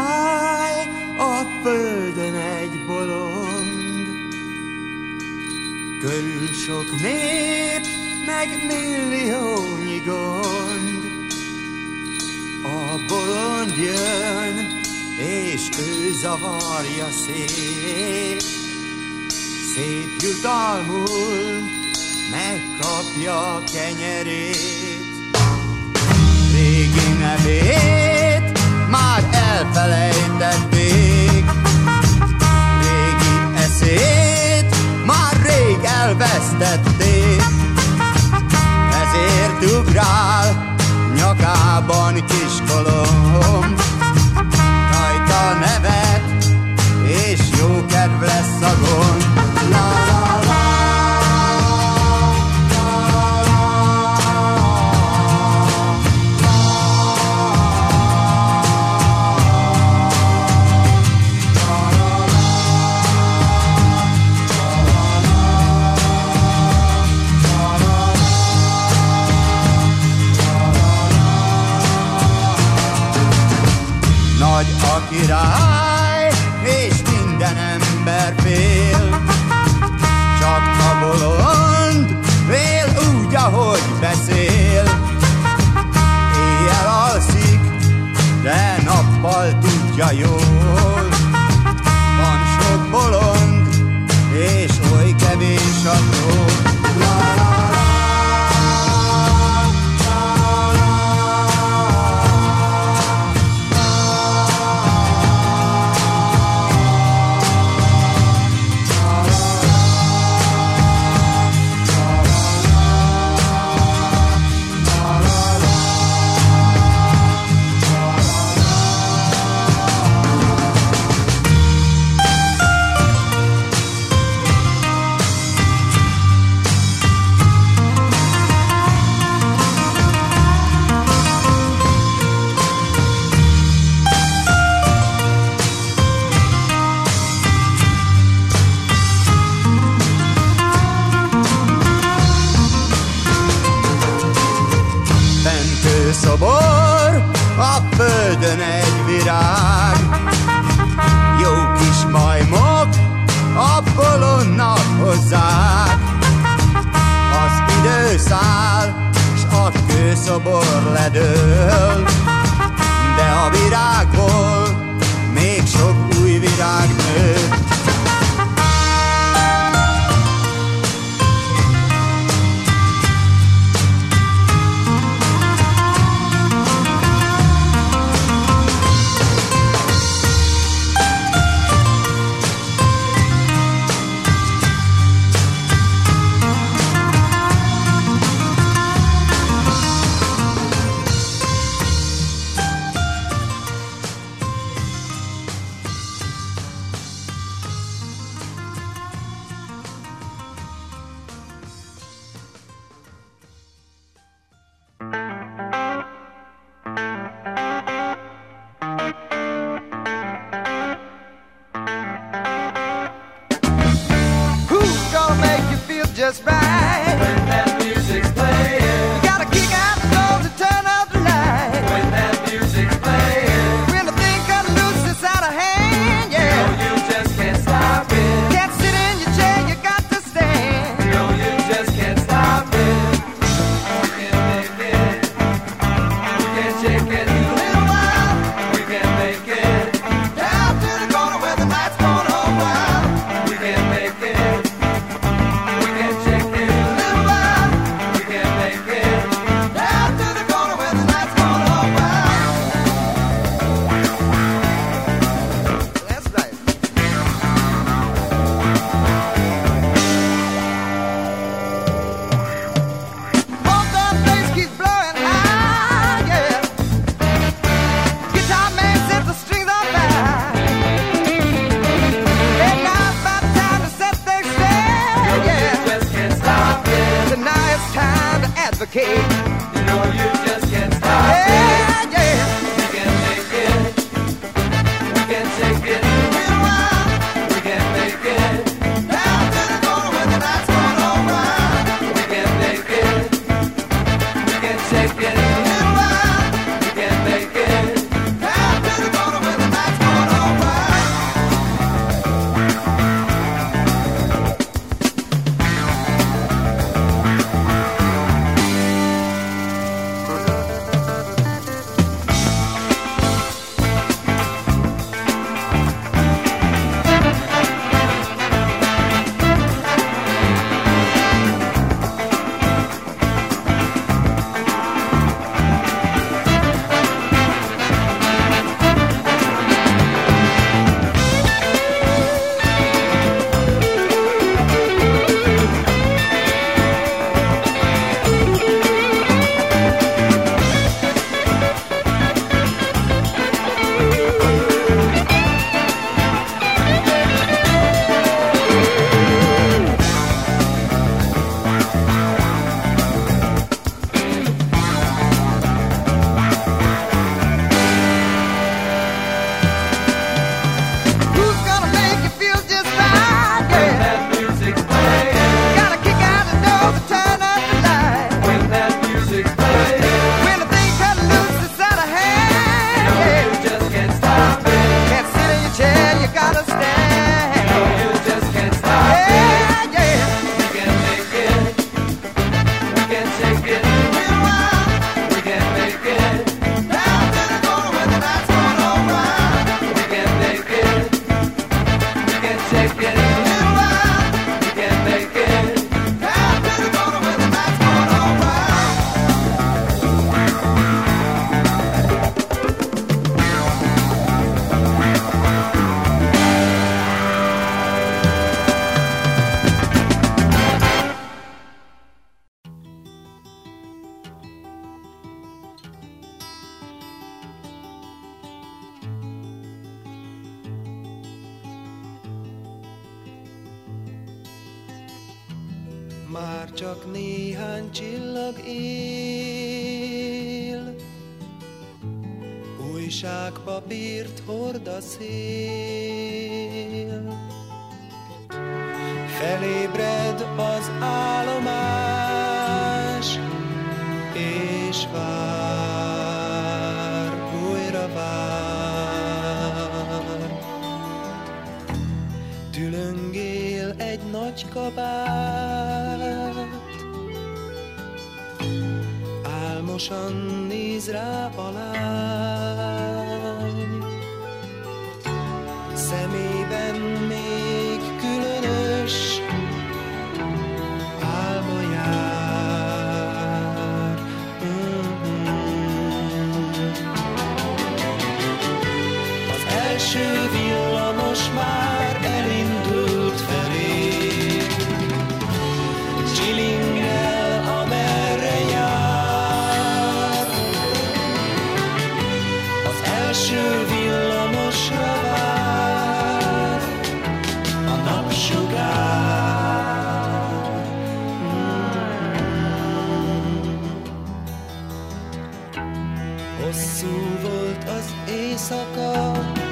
király, a földön egy bolond. Körül sok nép, meg milliónyi gond. A bolond jön, és ő zavarja szét. Szép jutalmul megkapja kenyerét. Régi nevét már elfelejtették, régi eszét már rég elvesztették. Ezért ugrál nyakában kiskolomb, rajta nevet, és jó kedv lesz a gond. La, la, la. Nagy a király, és minden ember fél, csak a bolond fél úgy, ahogy beszél. Éjjel alszik, de nappal tudja jól. Van sok bolond, és oly kevés a tó. Szobor, a földön egy virág. Jó kis majmok a bolondnak hozzák. Az idő száll, s a kőszobor ledől, de a virágból még sok új virág nő. Just right when that music's playing. You gotta kick out the doors and turn up the light when that music's playing. When the thing comes loose, it's out of hand, yeah. No, you just can't stop it. Can't sit in your chair, you got to stand. No, you just can't stop it. We can make it. We can shake it a little while. We can make it. Down to the corner where the night's gone all wild. We can make it. We can shake it a little while. We can make it. Már csak néhány csillag él, újságpapírt hord a szél. Felébred az állomás, és vár, újra vár. Tülöngél egy nagy kabát, álmosan néz rá a lány. Szemében még különös álma jár. Az első villamos már elindult felé, csilingel, amerre jár. Az első villamosra vár a napsugár. Hosszú volt az éjszaka,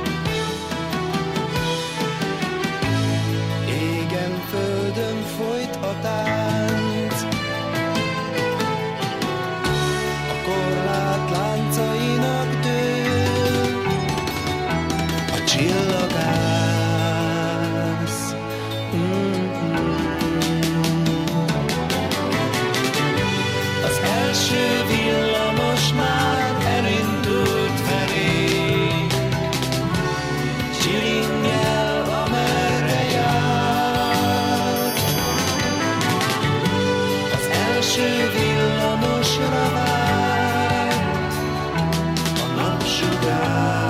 égen földön folyt a tánc. A korlát láncainak dől a csillagász. Az első villamos már elindult felé, csilingel, amerre jár. Az első villamosra vár a napsugár.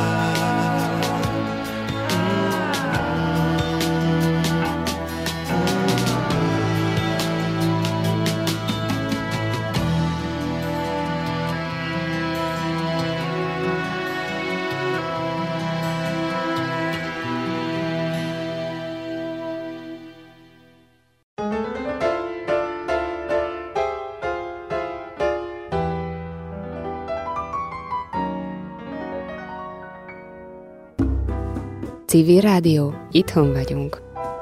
Civil Rádió, itthon vagyunk.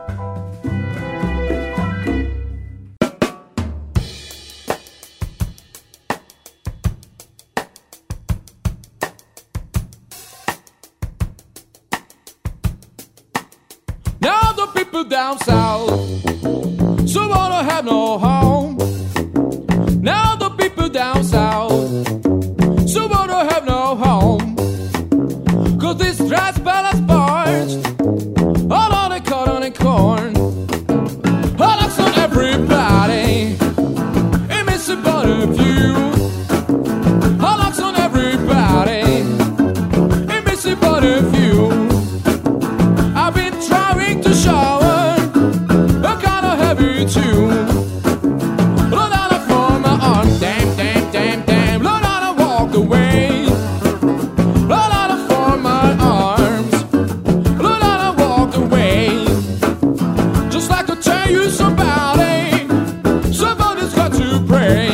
Now the people down south, some wanna have no home. Now the people down south, some wanna have no home. 'Cause this trash balance parched all on the cotton and corn. All looks on everybody, it makes a better view. All looks on everybody, it makes a better view. I've been trying to shower a kind of heavy tune. Look out for my arm, damn, damn, damn, damn. Look out and walk away. Look out for my arms. Look out and walk away. Just like to tell you somebody, somebody's got to pray.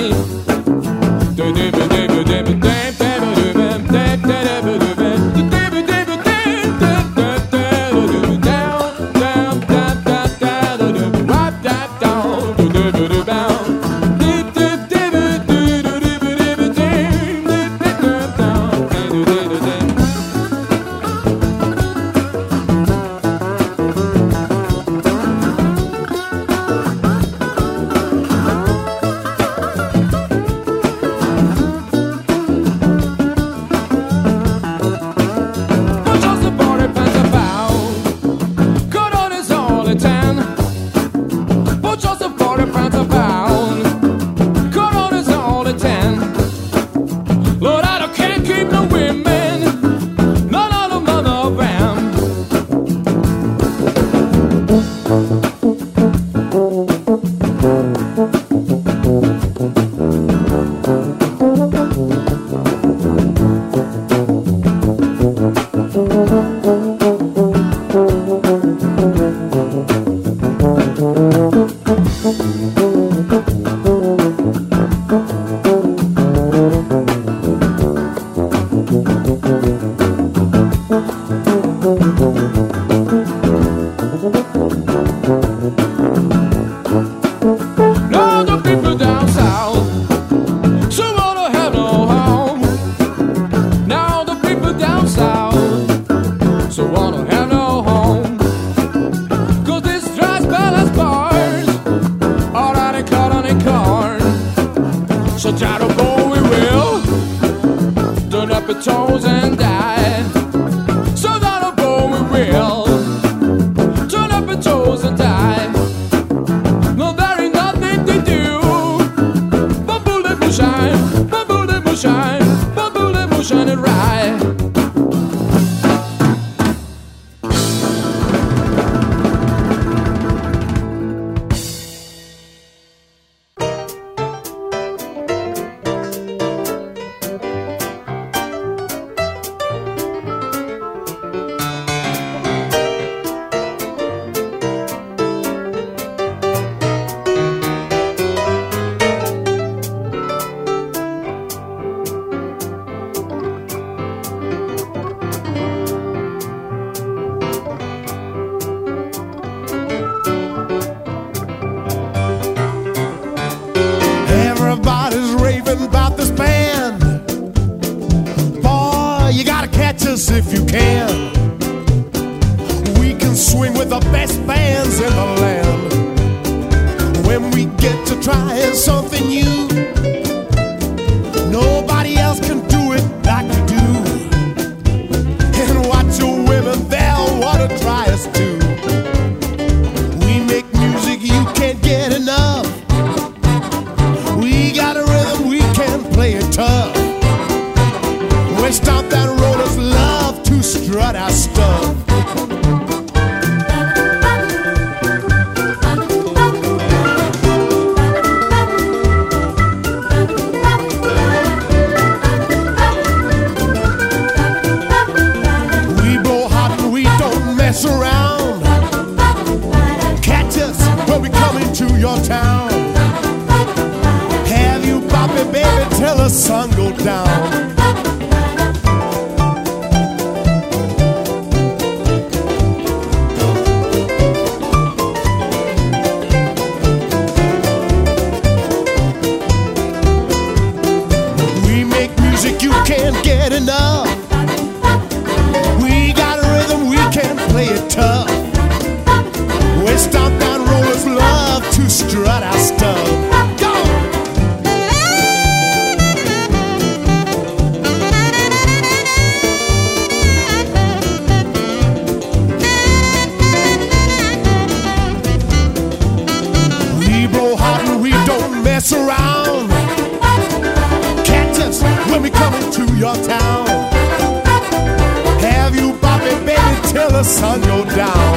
Now the people down south, so wanna have no home. Now the people down south, so wanna have no home. 'Cause this dry spell has bars, all on a cut on a corn. So try to go we will, turn up your toes and die. So that'll go we will, turn up your toes and die. No, there ain't nothing to do. Bamboo moonshine, bamboo moonshine, bamboo moonshine and ride. Everybody's raving about this band. Boy, you gotta catch us if you can. We can swing with the best bands in the land. When we get to trying something new, nobody else can do it like we do. And watch your women, they'll wanna try us too. We make music you can't get enough. We got a rhythm, we can play it tough. We stomp that rollers, love to strut our stuff. We blow hot and we don't mess around. Catch us when we come into your town. Have you boppy baby till the sun go down. We make music you can't get enough. We got a rhythm, we can play it tough. We stomp down rollers, love to strut our stuff. Go! We blow hot and we don't mess around. Catch us when we come into your town. Have you boppy baby till the sun go down.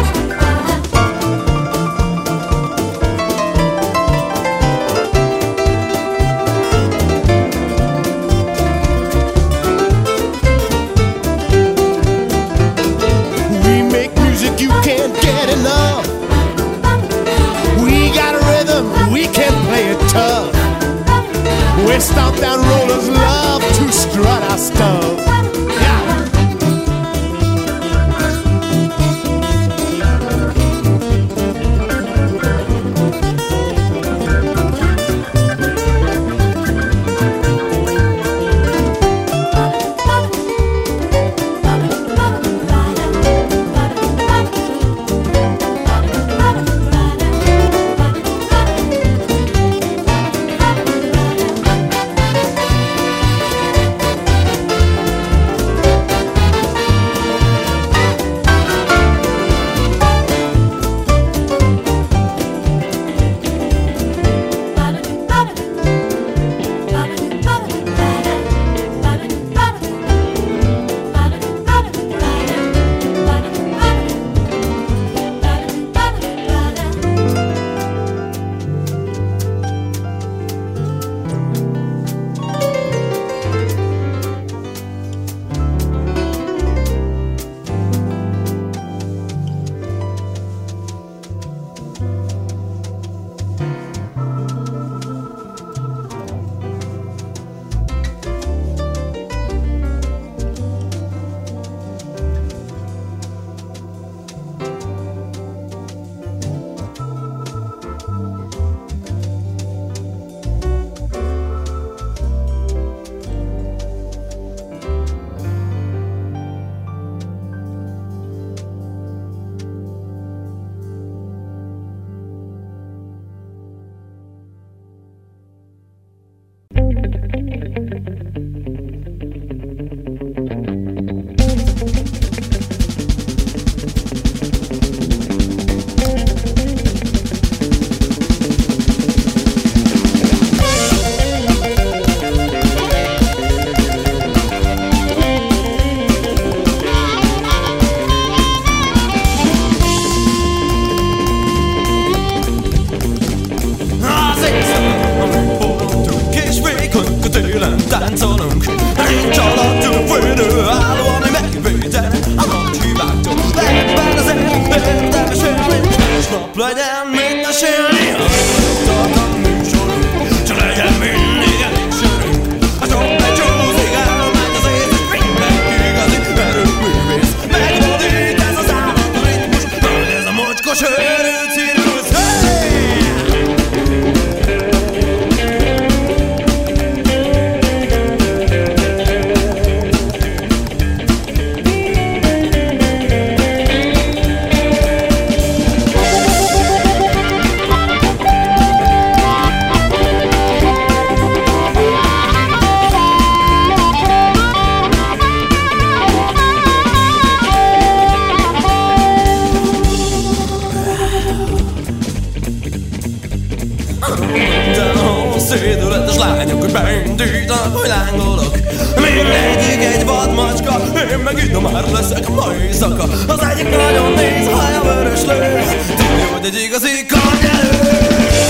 We make music you can't get enough. We got a rhythm, we can play it tough. We stomp down rollers, love to strut our stuff. Yeah. sörült cirkusz. Szédületes lányok, hogy beindítanak, hogy lángolok. Mindegyik egy vadmacska, én meg itt már leszek ma éjszaka. Az egyik nagyon néz, haja vörös lő, tudni, hogy egy igazi kardjelő.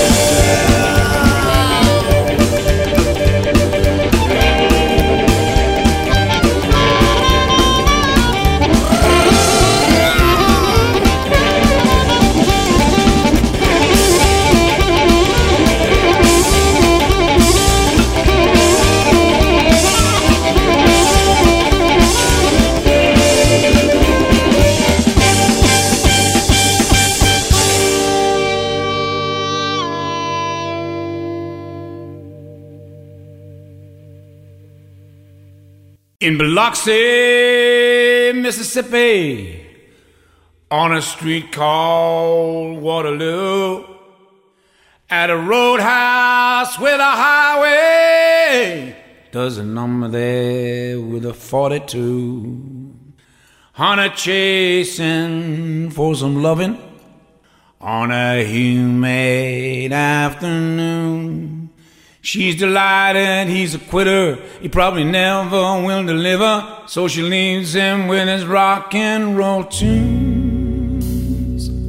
In Biloxi, Mississippi, on a street called Waterloo, at a roadhouse with a highway, there's a number there with a 42. Hunter chasing for some loving on a humid afternoon. She's delighted he's a quitter, he probably never will deliver, so she leaves him with his rock and roll tunes.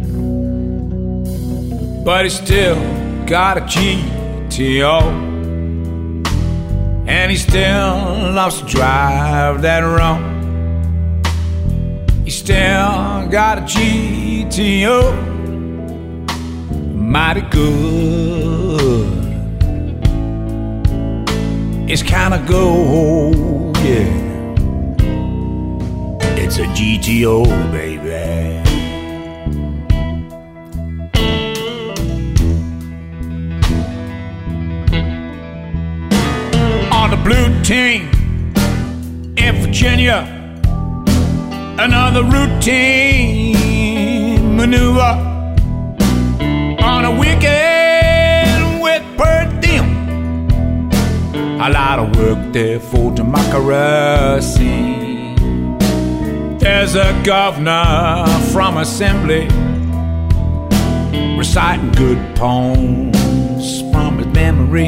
But he still got a GTO, and he still loves to drive that road. He still got a GTO, mighty good. It's kinda gold, yeah. It's a GTO, baby. On the blue team in Virginia, another routine maneuver on a weekend with per diem. A lot of work there for democracy. There's a governor from Assembly reciting good poems from his memory.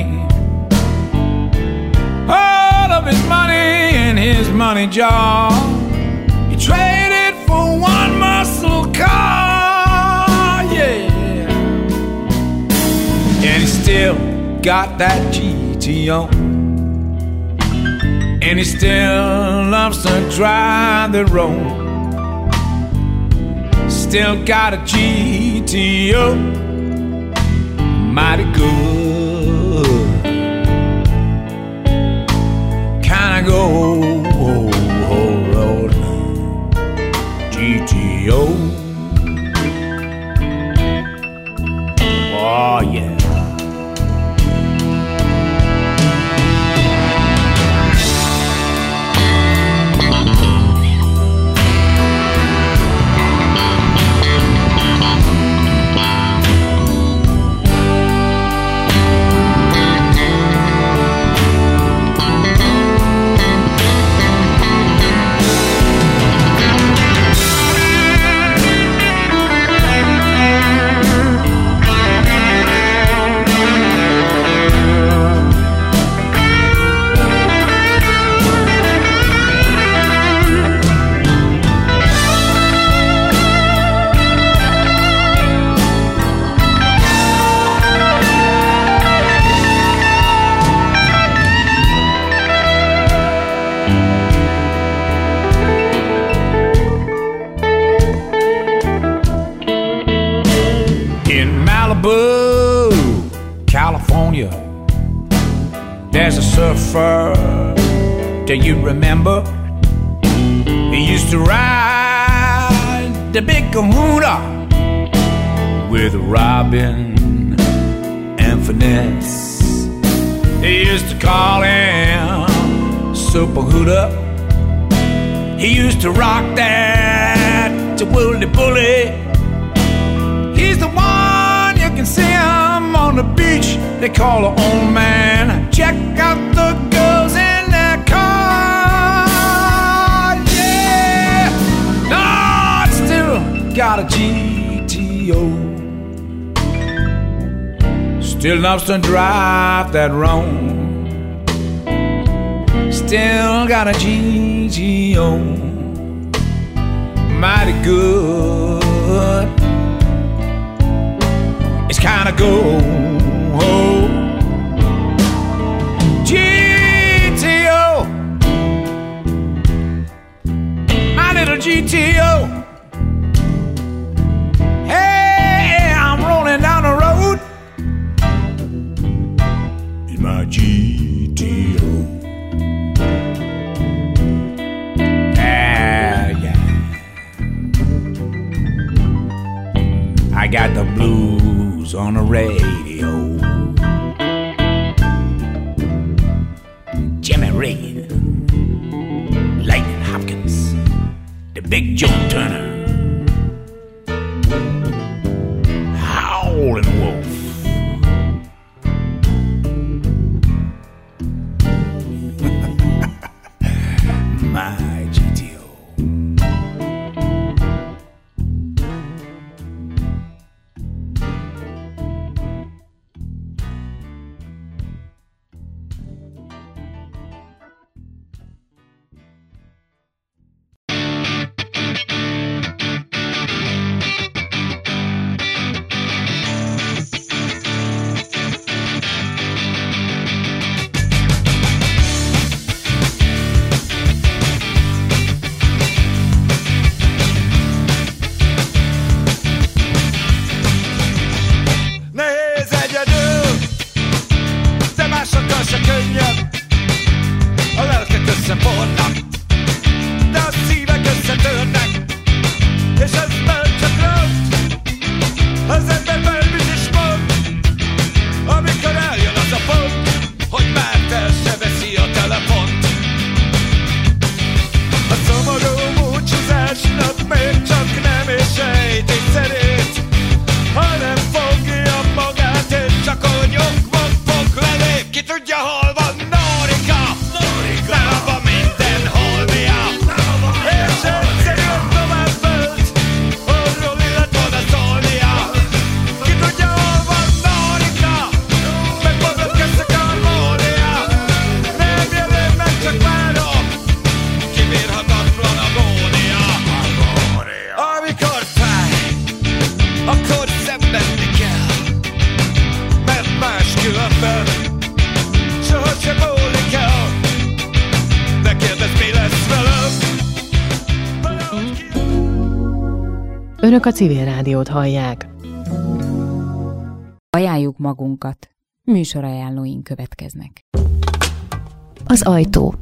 All of his money in his money jar, he traded for one muscle car, yeah. And he still got that GTO, and he still loves to drive the road. Still got a GTO, mighty good. Kinda go road, GTO. Oh yeah. California, there's a surfer, do you remember? He used to ride the big kahuna with Robin and Finesse. They used to call him Super Hooter. He used to rock that woolly bully. He's the one you can see him on the beach. They call the old man. Check out the girls in their car. Yeah, no, I still got a GTO. Still loves to drive that road. Still got a GTO. Mighty good. It's kinda go. GTO, my little GTO. Hey, I'm rolling down the road in my GTO. Yeah. I got the blues on the radio. Jimmy Reed, Lightning Hopkins, the Big Joe Turner, Howlin' Wolf. My GTO. Önök a Civil Rádiót hallják. Ajánljuk magunkat. Műsorajánlóink következnek. Az ajtó.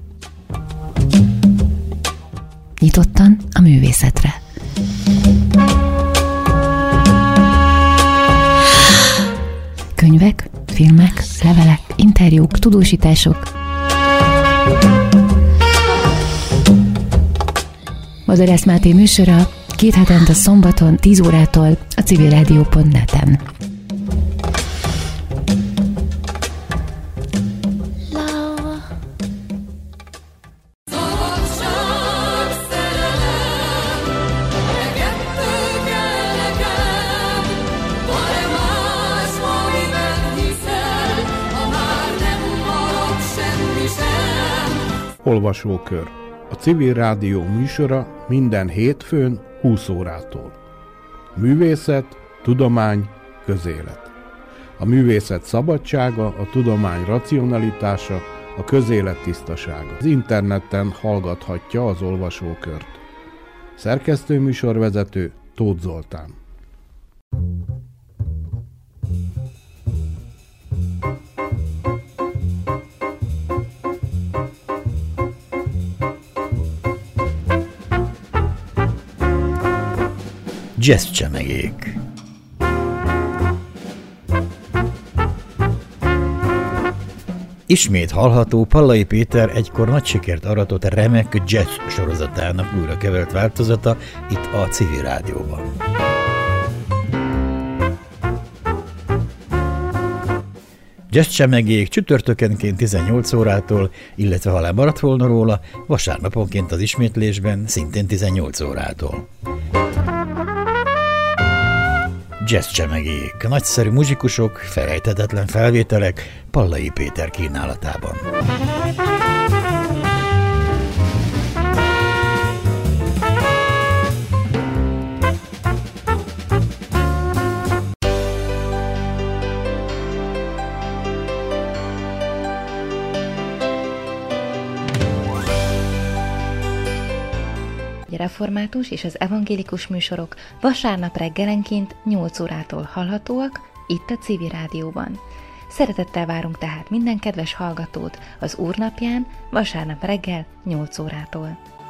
Nyitottan a művészetre. Könyvek, filmek, levelek, interjúk, tudósítások. Madarász Máté műsora 2 hetente szombaton 10 órától a civilradio.net-en. Olvasókör. A Civil Rádió műsora minden hétfőn 20 órától. Művészet, tudomány, közélet. A művészet szabadsága, a tudomány racionalitása, a közélet tisztasága. Az interneten hallgathatja az olvasókört. Szerkesztő műsorvezető Tóth Zoltán. Jazz csemegék. Ismét hallható Pallai Péter egykor nagy sikert aratott remek jazz sorozatának újra kevert változata itt a Civil Rádióban. Jazz csemegék csütörtökenként 18 órától, illetve ha lemaradt volna róla, vasárnaponként az ismétlésben szintén 18 órától. Jazz csemegék, nagyszerű muzsikusok, felejthetetlen felvételek Pallai Péter kínálatában. Református és az evangélikus műsorok vasárnap reggelenként 8 órától hallhatóak itt a Civil Rádióban. Szeretettel várunk tehát minden kedves hallgatót az Úrnapján vasárnap reggel 8 órától.